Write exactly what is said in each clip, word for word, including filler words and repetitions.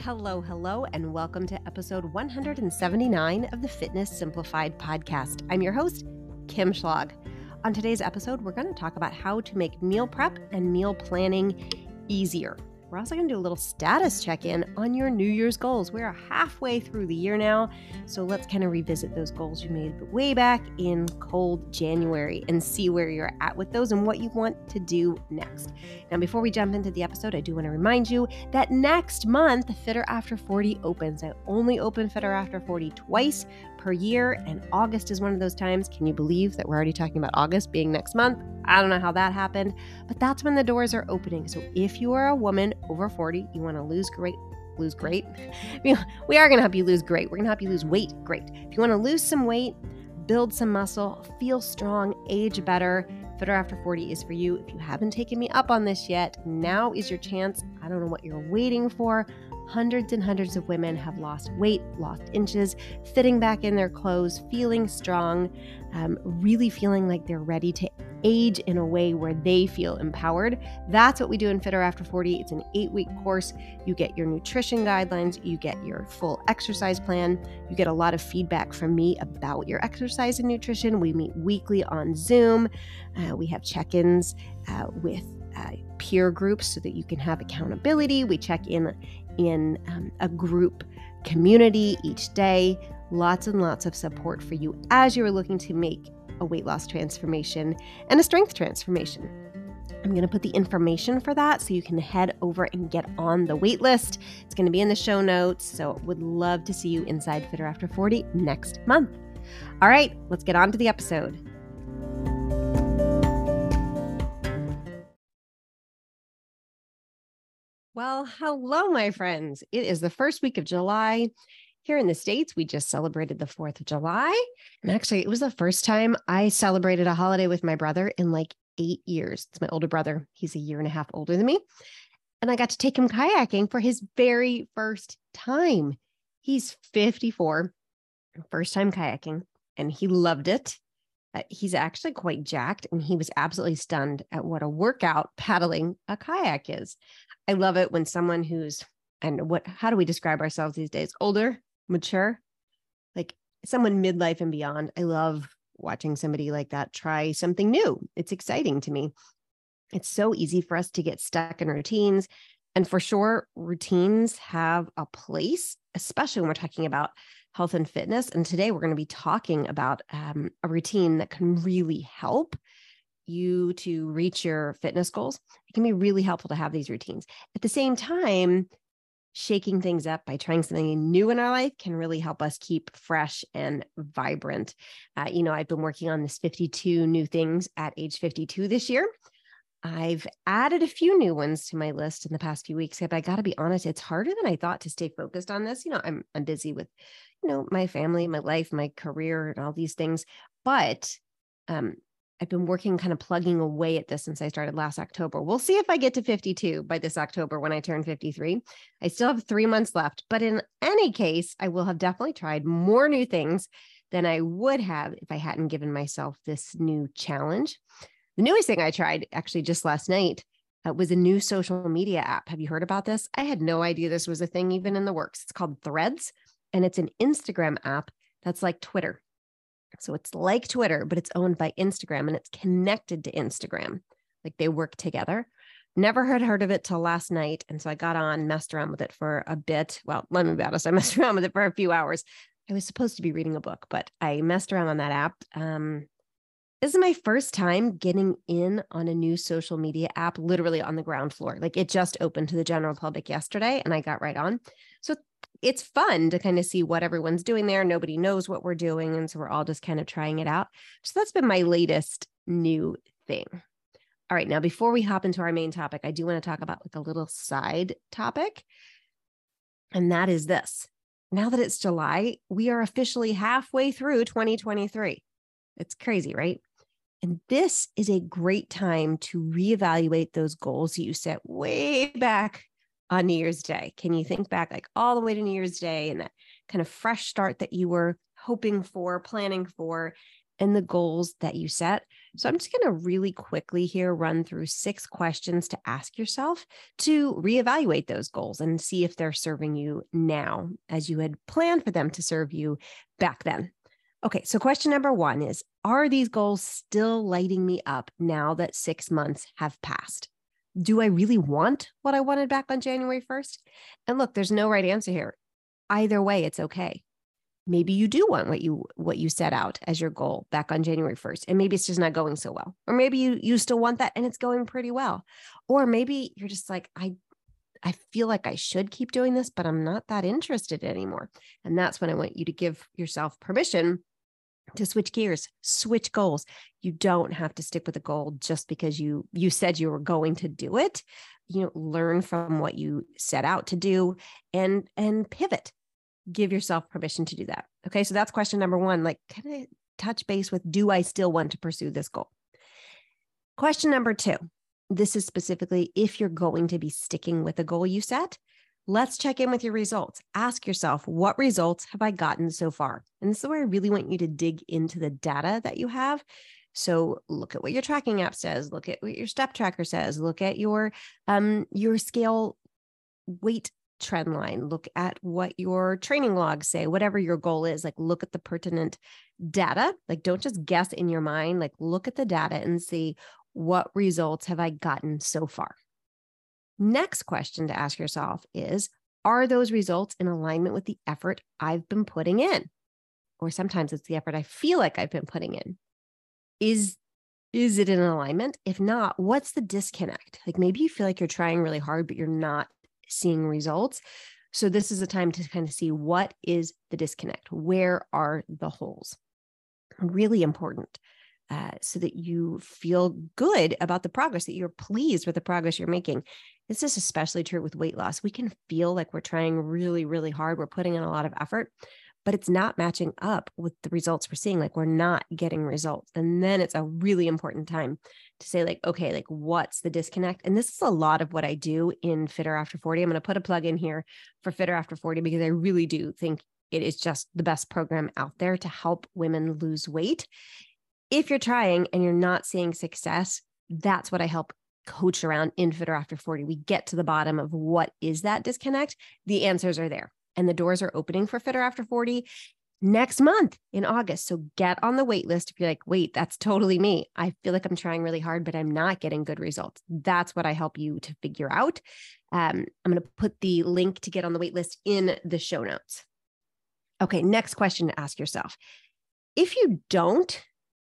Hello, hello, and welcome to episode one hundred seventy-nine of the Fitness Simplified podcast. I'm your host, Kim Schlag. On today's episode, we're going to talk about how to make meal prep and meal planning easier. We're also going to do a little status check-in on your New Year's goals. We're halfway through the year now, so let's kind of revisit those goals you made way back in cold January and see where you're at with those and what you want to do next. Now, before we jump into the episode, I do want to remind you that next month, Fitter After forty opens. I only open Fitter After forty twice per year, and August is one of those times. Can you believe that we're already talking about August being next month? I don't know how that happened, but that's when the doors are opening. So if you are a woman over forty, you want to lose great, lose great. We are going to help you lose great. We're going to help you lose weight. Great. If you want to lose some weight, build some muscle, feel strong, age better, Fitter After forty is for you. If you haven't taken me up on this yet, now is your chance. I don't know what you're waiting for. Hundreds and hundreds of women have lost weight, lost inches, fitting back in their clothes, feeling strong, um, really feeling like they're ready to age in a way where they feel empowered. That's what we do in Fitter After forty. It's an eight-week course. You get your nutrition guidelines, you get your full exercise plan, you get a lot of feedback from me about your exercise and nutrition. We meet weekly on Zoom. Uh, we have check-ins uh, with uh, peer groups so that you can have accountability. We check in in um, a group community each day. Lots and lots of support for you as you're looking to make a weight loss transformation and a strength transformation. I'm going to put the information for that so you can head over and get on the wait list. It's going to be in the show notes, so would love to see you inside Fitter After forty next month. All right, let's get on to the episode. Well, hello, my friends. It is the first week of July. Here in the States, we just celebrated the fourth of July. And actually, it was the first time I celebrated a holiday with my brother in like eight years. It's my older brother. He's a year and a half older than me. And I got to take him kayaking for his very first time. He's fifty-four, first time kayaking, and he loved it. Uh, he's actually quite jacked, and he was absolutely stunned at what a workout paddling a kayak is. I love it when someone who's, and what, how do we describe ourselves these days? Older, mature, like someone midlife and beyond. I love watching somebody like that try something new. It's exciting to me. It's so easy for us to get stuck in routines. And for sure, routines have a place, especially when we're talking about health and fitness. And today we're going to be talking about um, a routine that can really help you to reach your fitness goals. It can be really helpful to have these routines. At the same time, shaking things up by trying something new in our life can really help us keep fresh and vibrant. Uh, you know, I've been working on this fifty-two new things at age fifty-two this year. I've added a few new ones to my list in the past few weeks, but I got to be honest, it's harder than I thought to stay focused on this. You know, I'm I'm busy with, you know, my family, my life, my career, and all these things. But um, I've been working, kind of plugging away at this since I started last October. We'll see if I get to fifty-two by this October when I turn fifty-three. I still have three months left, but in any case, I will have definitely tried more new things than I would have if I hadn't given myself this new challenge. The newest thing I tried actually just last night uh, was a new social media app. Have you heard about this? I had no idea this was a thing even in the works. It's called Threads, and it's an Instagram app that's like Twitter. So it's like Twitter, but it's owned by Instagram and it's connected to Instagram. Like they work together. Never had heard of it till last night. And so I got on, messed around with it for a bit. Well, let me be honest, I messed around with it for a few hours. I was supposed to be reading a book, but I messed around on that app. Um, this is my first time getting in on a new social media app, literally on the ground floor. Like it just opened to the general public yesterday and I got right on. So it's fun to kind of see what everyone's doing there. Nobody knows what we're doing. And so we're all just kind of trying it out. So that's been my latest new thing. All right. Now, before we hop into our main topic, I do want to talk about like a little side topic. And that is this. Now that it's July, we are officially halfway through twenty twenty-three. It's crazy, right? And this is a great time to reevaluate those goals you set way back on New Year's Day. Can you think back like all the way to New Year's Day and that kind of fresh start that you were hoping for, planning for, and the goals that you set? So I'm just going to really quickly here run through six questions to ask yourself to reevaluate those goals and see if they're serving you now as you had planned for them to serve you back then. Okay, so question number one is, are these goals still lighting me up now that six months have passed? Do I really want what I wanted back on January first? And look, there's no right answer here. Either way, it's okay. Maybe you do want what you what you set out as your goal back on January first, and maybe it's just not going so well. Or maybe you you still want that and it's going pretty well. Or maybe you're just like, I I feel like I should keep doing this, but I'm not that interested anymore. And that's when I want you to give yourself permission to switch gears, switch goals. You don't have to stick with a goal just because you you said you were going to do it. You know, learn from what you set out to do and and pivot. Give yourself permission to do that. Okay, so that's question number one. Like, can I touch base with, do I still want to pursue this goal? Question number two. This is specifically if you're going to be sticking with a goal you set. Let's check in with your results. Ask yourself, what results have I gotten so far? And this is where I really want you to dig into the data that you have. So look at what your tracking app says. Look at what your step tracker says. Look at your um, your scale weight trend line. Look at what your training logs say, whatever your goal is. Like, look at the pertinent data. Like, don't just guess in your mind. Like, look at the data and see, what results have I gotten so far? Next question to ask yourself is, are those results in alignment with the effort I've been putting in? Or sometimes it's the effort I feel like I've been putting in. Is, is it in alignment? If not, what's the disconnect? Like, maybe you feel like you're trying really hard, but you're not seeing results. So this is a time to kind of see, what is the disconnect? Where are the holes? Really important. Uh, so that you feel good about the progress, that you're pleased with the progress you're making. This is especially true with weight loss. We can feel like we're trying really, really hard. We're putting in a lot of effort, but it's not matching up with the results we're seeing. Like, we're not getting results. And then it's a really important time to say, like, okay, like, what's the disconnect? And this is a lot of what I do in Fitter After forty. I'm going to put a plug in here for Fitter After forty because I really do think it is just the best program out there to help women lose weight. If you're trying and you're not seeing success, that's what I help coach around in Fitter After forty. We get to the bottom of what is that disconnect. The answers are there, and the doors are opening for Fitter After forty next month in August. So get on the wait list if you're like, wait, that's totally me. I feel like I'm trying really hard, but I'm not getting good results. That's what I help you to figure out. Um, I'm going to put the link to get on the wait list in the show notes. Okay, next question to ask yourself. If you don't,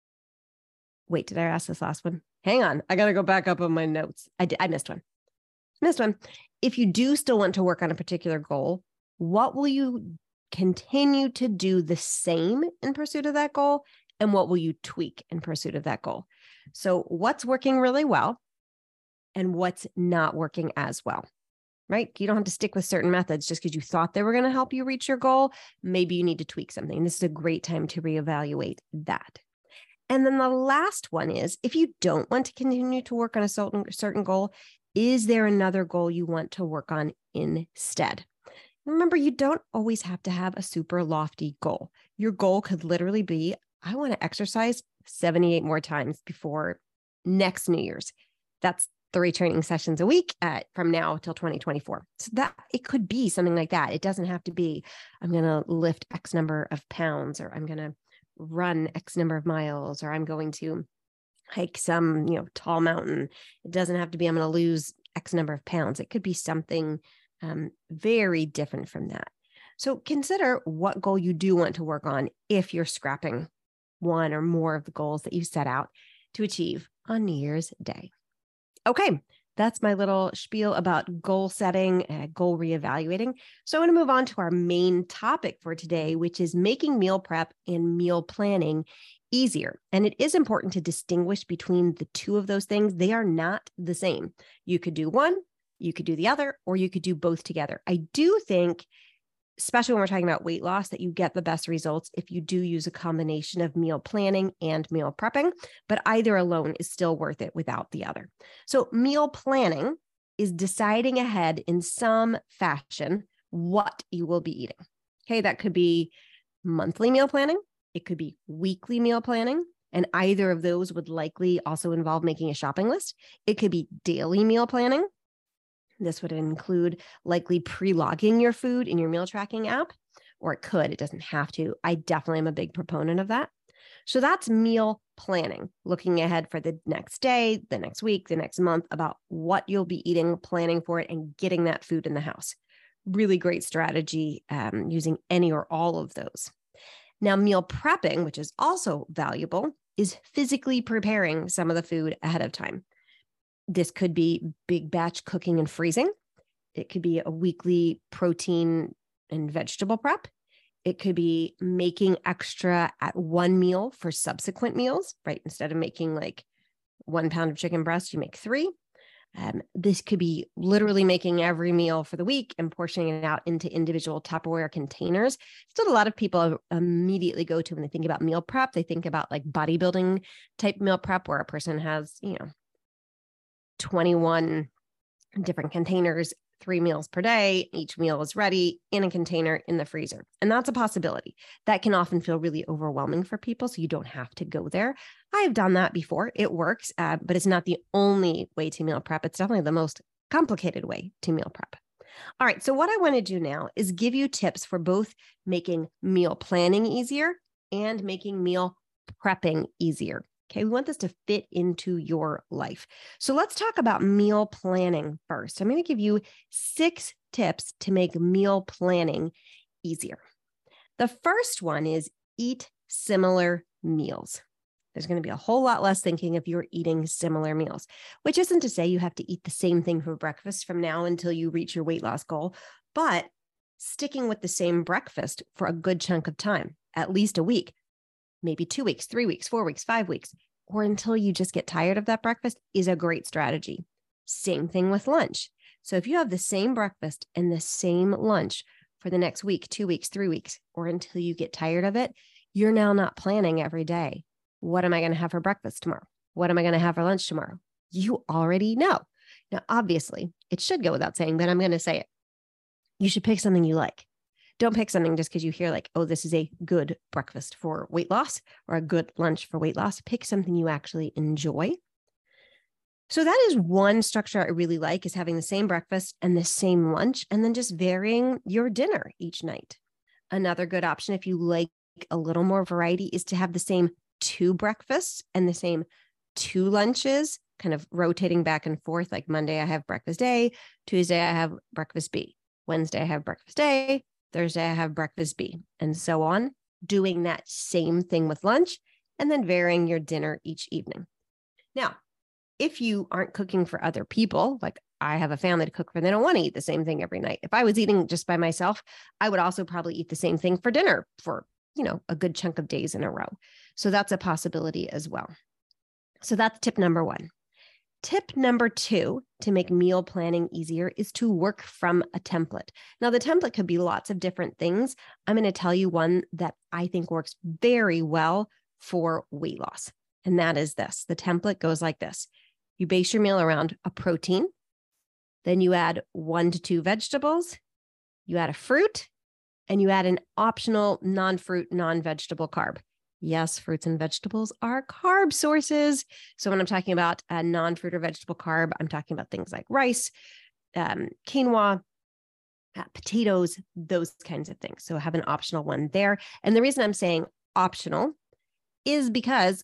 wait, did I ask this last one? Hang on. I got to go back up on my notes. I, did, I missed one. Missed one. If you do still want to work on a particular goal, what will you continue to do the same in pursuit of that goal? And what will you tweak in pursuit of that goal? So what's working really well and what's not working as well, right? You don't have to stick with certain methods just because you thought they were going to help you reach your goal. Maybe you need to tweak something. This is a great time to reevaluate that. And then the last one is, if you don't want to continue to work on a certain, certain goal, is there another goal you want to work on instead? Remember, you don't always have to have a super lofty goal. Your goal could literally be, I want to exercise seventy-eight more times before next New Year's. That's three training sessions a week at, from now till twenty twenty-four. So that it could be something like that. It doesn't have to be, I'm going to lift X number of pounds, or I'm going to run X number of miles, or I'm going to hike some, you know, tall mountain. It doesn't have to be, I'm going to lose X number of pounds. It could be something um, very different from that. So consider what goal you do want to work on if you're scrapping one or more of the goals that you set out to achieve on New Year's Day. Okay, that's my little spiel about goal setting and goal reevaluating. So I want to move on to our main topic for today, which is making meal prep and meal planning easier. And it is important to distinguish between the two of those things. They are not the same. You could do one, you could do the other, or you could do both together. I do think, especially when we're talking about weight loss, that you get the best results if you do use a combination of meal planning and meal prepping, but either alone is still worth it without the other. So meal planning is deciding ahead in some fashion what you will be eating. Okay, that could be monthly meal planning. It could be weekly meal planning. And either of those would likely also involve making a shopping list. It could be daily meal planning. This would include likely pre-logging your food in your meal tracking app, or it could, it doesn't have to. I definitely am a big proponent of that. So that's meal planning, looking ahead for the next day, the next week, the next month, about what you'll be eating, planning for it, and getting that food in the house. Really great strategy um, using any or all of those. Now, meal prepping, which is also valuable, is physically preparing some of the food ahead of time. This could be big batch cooking and freezing. It could be a weekly protein and vegetable prep. It could be making extra at one meal for subsequent meals, right? Instead of making like one pound of chicken breast, you make three. Um, this could be literally making every meal for the week and portioning it out into individual Tupperware containers. Still, a lot of people immediately go to when they think about meal prep. They think about like bodybuilding type meal prep, where a person has, you know, twenty-one different containers, three meals per day. Each meal is ready in a container in the freezer. And that's a possibility. That can often feel really overwhelming for people. So you don't have to go there. I have done that before. It works, uh, but it's not the only way to meal prep. It's definitely the most complicated way to meal prep. All right. So what I want to do now is give you tips for both making meal planning easier and making meal prepping easier. Okay, we want this to fit into your life. So let's talk about meal planning first. I'm going to give you six tips to make meal planning easier. The first one is eat similar meals. There's going to be a whole lot less thinking if you're eating similar meals, which isn't to say you have to eat the same thing for breakfast from now until you reach your weight loss goal, but sticking with the same breakfast for a good chunk of time, at least a week, maybe two weeks, three weeks, four weeks, five weeks, or until you just get tired of that breakfast is a great strategy. Same thing with lunch. So if you have the same breakfast and the same lunch for the next week, two weeks, three weeks, or until you get tired of it, you're now not planning every day. What am I going to have for breakfast tomorrow? What am I going to have for lunch tomorrow? You already know. Now, obviously, it should go without saying, but I'm going to say it. You should pick something you like. Don't pick something just because you hear like, oh, this is a good breakfast for weight loss or a good lunch for weight loss. Pick something you actually enjoy. So that is one structure I really like, is having the same breakfast and the same lunch, and then just varying your dinner each night. Another good option, if you like a little more variety, is to have the same two breakfasts and the same two lunches, kind of rotating back and forth. Like Monday, I have breakfast A, Tuesday, I have breakfast B, Wednesday, I have breakfast A, Thursday, I have breakfast B, and so on, doing that same thing with lunch, and then varying your dinner each evening. Now, if you aren't cooking for other people, like I have a family to cook for, they don't want to eat the same thing every night. If I was eating just by myself, I would also probably eat the same thing for dinner for, you know, a good chunk of days in a row. So that's a possibility as well. So that's tip number one. Tip number two to make meal planning easier is to work from a template. Now, the template could be lots of different things. I'm going to tell you one that I think works very well for weight loss. And that is this. The template goes like this. You base your meal around a protein. Then you add one to two vegetables. You add a fruit, and you add an optional non-fruit, non-vegetable carb. Yes, fruits and vegetables are carb sources. So when I'm talking about a non-fruit or vegetable carb, I'm talking about things like rice, um, quinoa, uh, potatoes, those kinds of things. So have an optional one there. And the reason I'm saying optional is because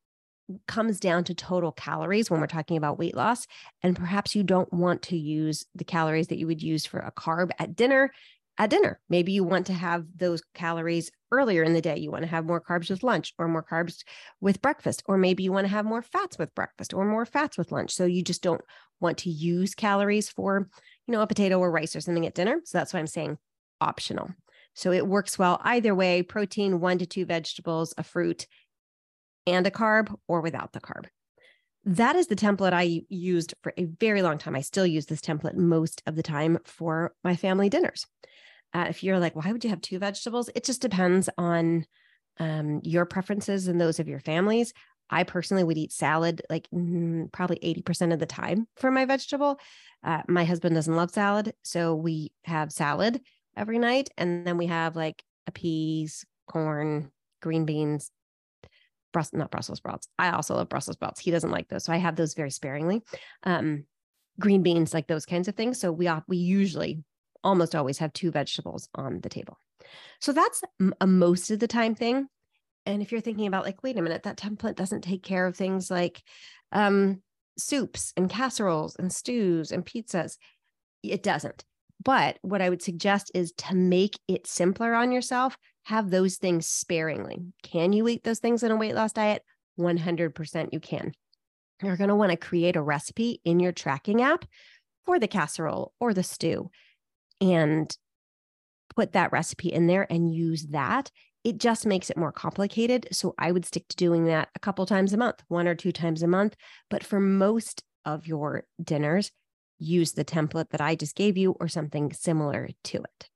it comes down to total calories when we're talking about weight loss. And perhaps you don't want to use the calories that you would use for a carb at dinner. At dinner, maybe you want to have those calories earlier in the day. You want to have more carbs with lunch, or more carbs with breakfast, or maybe you want to have more fats with breakfast or more fats with lunch. So you just don't want to use calories for, you know, a potato or rice or something at dinner. So that's why I'm saying optional. So it works well either way: protein, one to two vegetables, a fruit, and a carb, or without the carb. That is the template I used for a very long time. I still use this template most of the time for my family dinners. Uh, if you're like, why would you have two vegetables? It just depends on um, your preferences and those of your families. I personally would eat salad like mm, probably eighty percent of the time for my vegetable. Uh, my husband doesn't love salad, so we have salad every night. And then we have like a peas, corn, green beans, Brus- not Brussels sprouts. I also love Brussels sprouts. He doesn't like those. So I have those very sparingly. Um, green beans, like those kinds of things. So we, we usually almost always have two vegetables on the table. So that's a most of the time thing. And if you're thinking about like, wait a minute, that template doesn't take care of things like um, soups and casseroles and stews and pizzas. It doesn't. But what I would suggest is to make it simpler on yourself, have those things sparingly. Can you eat those things in a weight loss diet? one hundred percent you can. You're going to want to create a recipe in your tracking app for the casserole or the stew and put that recipe in there and use that. It just makes it more complicated. So I would stick to doing that a couple times a month, one or two times a month. But for most of your dinners, use the template that I just gave you or something similar to it.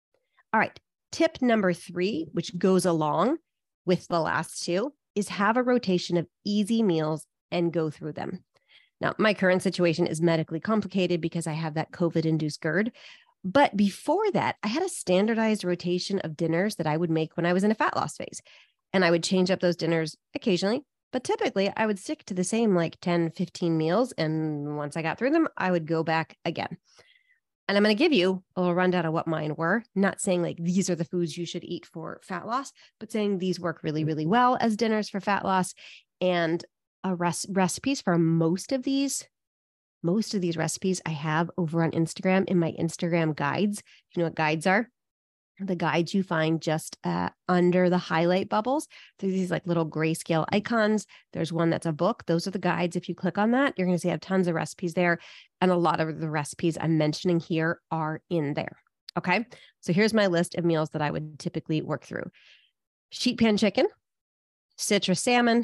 All right. Tip number three, which goes along with the last two, is have a rotation of easy meals and go through them. Now, my current situation is medically complicated because I have that COVID-induced GERD. But before that, I had a standardized rotation of dinners that I would make when I was in a fat loss phase. And I would change up those dinners occasionally, but typically I would stick to the same like ten, fifteen meals. And once I got through them, I would go back again. And I'm going to give you a little rundown of what mine were, not saying like these are the foods you should eat for fat loss, but saying these work really, really well as dinners for fat loss. And a res- recipes for most of these Most of these recipes I have over on Instagram in my Instagram guides. You know what guides are? The guides you find just uh, under the highlight bubbles. There's these like little grayscale icons. There's one that's a book. Those are the guides. If you click on that, you're going to see I have tons of recipes there. And a lot of the recipes I'm mentioning here are in there. Okay. So here's my list of meals that I would typically work through. Sheet pan chicken, citrus salmon,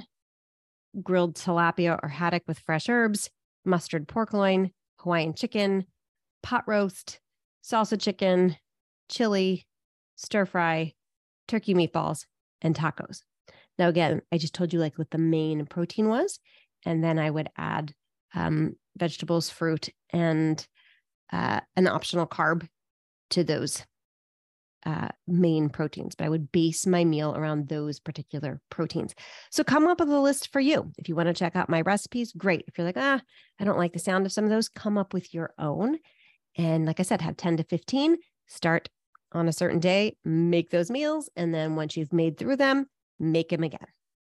grilled tilapia or haddock with fresh herbs, mustard pork loin, Hawaiian chicken, pot roast, salsa chicken, chili, stir fry, turkey meatballs, and tacos. Now, again, I just told you like what the main protein was, and then I would add um, vegetables, fruit, and uh, an optional carb to those uh, main proteins, but I would base my meal around those particular proteins. So come up with a list for you. If you want to check out my recipes, great. If you're like, ah, I don't like the sound of some of those, come up with your own. And like I said, have ten to fifteen, start on a certain day, make those meals. And then once you've made through them, make them again.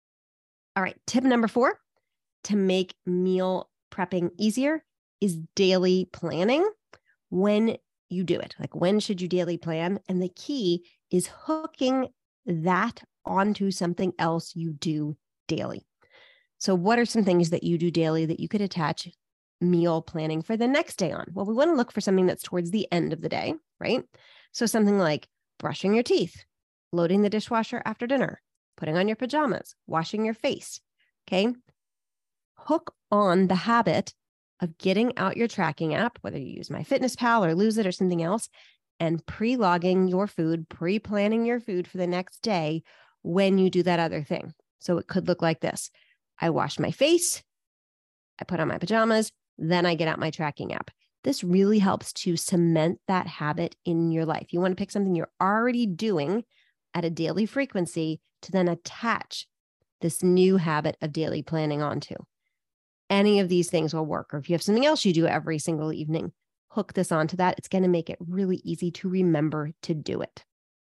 All right. Tip number four, to make meal prepping easier is daily planning. When you do it, like when should you daily plan? And the key is hooking that onto something else you do daily. So what are some things that you do daily that you could attach meal planning for the next day on? Well, we want to look for something that's towards the end of the day, right? So something like brushing your teeth, loading the dishwasher after dinner, putting on your pajamas, washing your face, okay? Hook on the habit of getting out your tracking app, whether you use MyFitnessPal or Lose It or something else, and pre-logging your food, pre-planning your food for the next day when you do that other thing. So it could look like this. I wash my face, I put on my pajamas, then I get out my tracking app. This really helps to cement that habit in your life. You want to pick something you're already doing at a daily frequency to then attach this new habit of daily planning onto. Any of these things will work. Or if you have something else you do every single evening, hook this onto that. It's going to make it really easy to remember to do it.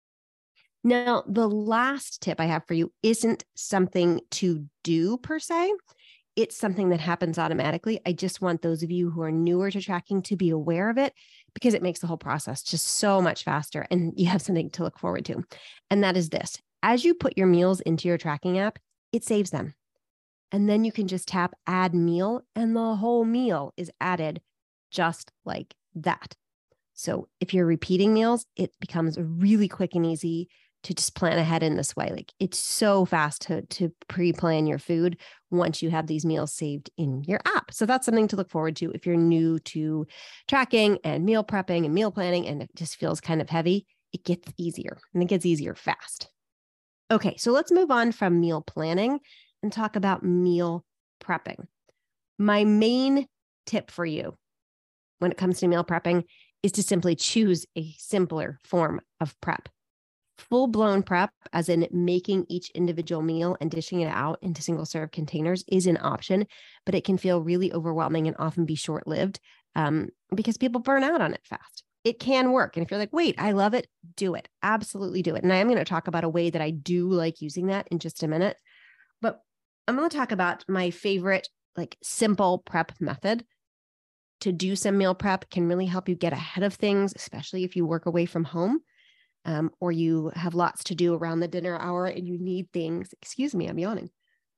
Now, the last tip I have for you isn't something to do per se. It's something that happens automatically. I just want those of you who are newer to tracking to be aware of it because it makes the whole process just so much faster and you have something to look forward to. And that is this. As you put your meals into your tracking app, it saves them. And then you can just tap add meal and the whole meal is added just like that. So if you're repeating meals, it becomes really quick and easy to just plan ahead in this way. Like it's so fast to, to pre-plan your food once you have these meals saved in your app. So that's something to look forward to if you're new to tracking and meal prepping and meal planning and it just feels kind of heavy. It gets easier and it gets easier fast. Okay, so let's move on from meal planning and talk about meal prepping. My main tip for you when it comes to meal prepping is to simply choose a simpler form of prep. Full-blown prep, as in making each individual meal and dishing it out into single-serve containers, is an option, but it can feel really overwhelming and often be short-lived um, because people burn out on it fast. It can work. And if you're like, wait, I love it, do it. Absolutely do it. And I am going to talk about a way that I do like using that in just a minute. But I'm going to talk about my favorite, like, simple prep method. To do some meal prep can really help you get ahead of things, especially if you work away from home. Um, or you have lots to do around the dinner hour and you need things, excuse me, I'm yawning.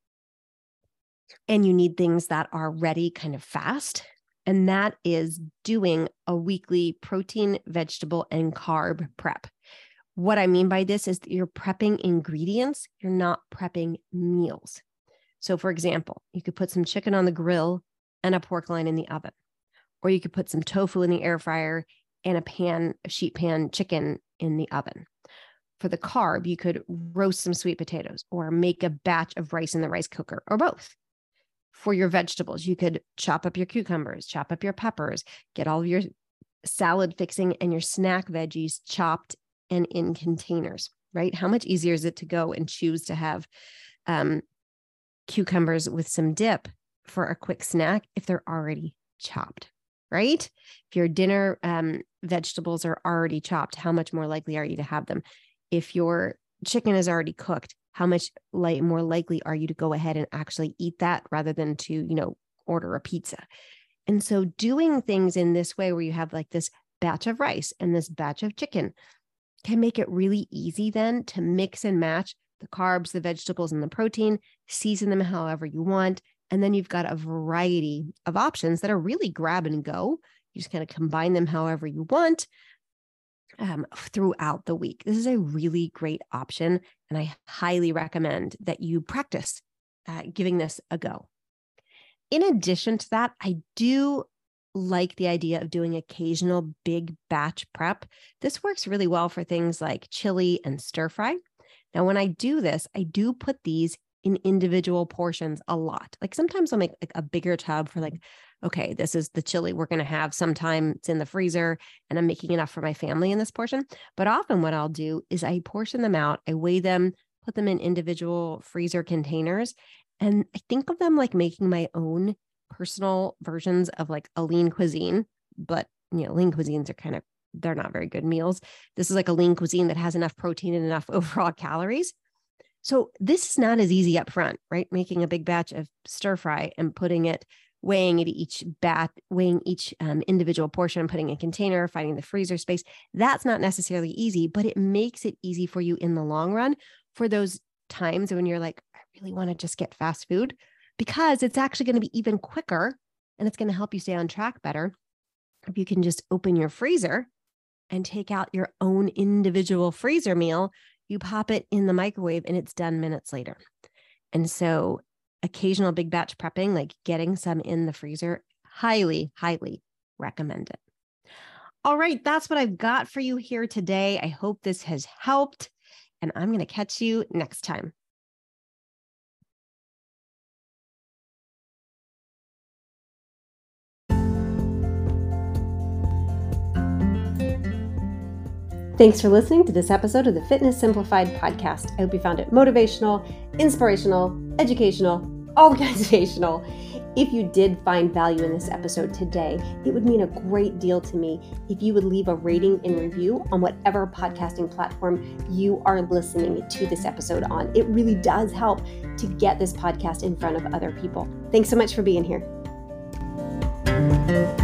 And you need things that are ready kind of fast. And that is doing a weekly protein, vegetable, and carb prep. What I mean by this is that you're prepping ingredients, you're not prepping meals. So for example, you could put some chicken on the grill and a pork loin in the oven. Or you could put some tofu in the air fryer and a pan, a sheet pan chicken in the oven. For the carb, you could roast some sweet potatoes or make a batch of rice in the rice cooker, or both. For your vegetables, you could chop up your cucumbers, chop up your peppers, get all of your salad fixing and your snack veggies chopped and in containers, right? How much easier is it to go and choose to have um, cucumbers with some dip for a quick snack if they're already chopped, right? If your dinner um, vegetables are already chopped, how much more likely are you to have them? If your chicken is already cooked, how much like more likely are you to go ahead and actually eat that rather than to, you know, order a pizza? And so doing things in this way where you have like this batch of rice and this batch of chicken can make it really easy then to mix and match the carbs, the vegetables, and the protein, season them however you want. And then you've got a variety of options that are really grab and go. You just kind of combine them however you want um, throughout the week. This is a really great option. And I highly recommend that you practice uh, giving this a go. In addition to that, I do like the idea of doing occasional big batch prep. This works really well for things like chili and stir fry. Now, when I do this, I do put these in individual portions a lot. Like sometimes I'll make like a bigger tub for like, okay, this is the chili we're going to have sometime. It's in the freezer and I'm making enough for my family in this portion. But often what I'll do is I portion them out, I weigh them, put them in individual freezer containers. And I think of them like making my own personal versions of like a lean cuisine. But, you know, lean cuisines are kind of, they're not very good meals. This is like a lean cuisine that has enough protein and enough overall calories. So this is not as easy up front, right? Making a big batch of stir fry and putting it, weighing it each bat, weighing each um, individual portion and putting in a container, finding the freezer space. That's not necessarily easy, but it makes it easy for you in the long run for those times when you're like, I really want to just get fast food, because it's actually going to be even quicker and it's going to help you stay on track better if you can just open your freezer and take out your own individual freezer meal. You pop it in the microwave and it's done minutes later. And so occasional big batch prepping, like getting some in the freezer, highly, highly recommend it. All right, that's what I've got for you here today. I hope this has helped, and I'm going to catch you next time. Thanks for listening to this episode of the Fitness Simplified podcast. I hope you found it motivational, inspirational, educational, organizational. If you did find value in this episode today, it would mean a great deal to me if you would leave a rating and review on whatever podcasting platform you are listening to this episode on. It really does help to get this podcast in front of other people. Thanks so much for being here.